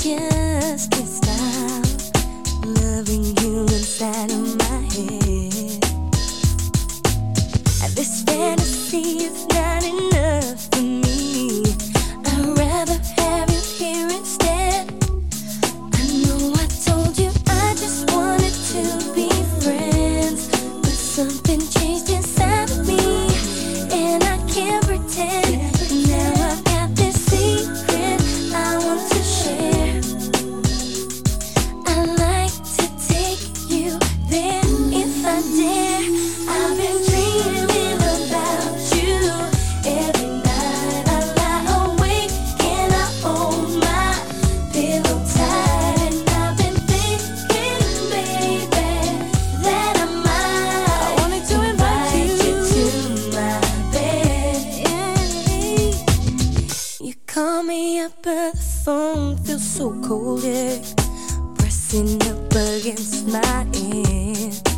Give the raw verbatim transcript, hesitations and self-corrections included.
just can't stop loving you inside of my head. And this fantasy is not enough for me. I'd rather have you here instead. I know I told you I just wanted to be friends, but something changed inside of me, and I can't pretend. Now I've got this secret I want to share. I'd like to take you there if I dare. I've been dreaming about you every night. I lie awake and I hold my pillow tight, and I've been thinking, baby, that I might I wanted to invite you to my bed. You call me up, but the phone feels so cold, yeah, pressing up against my ear.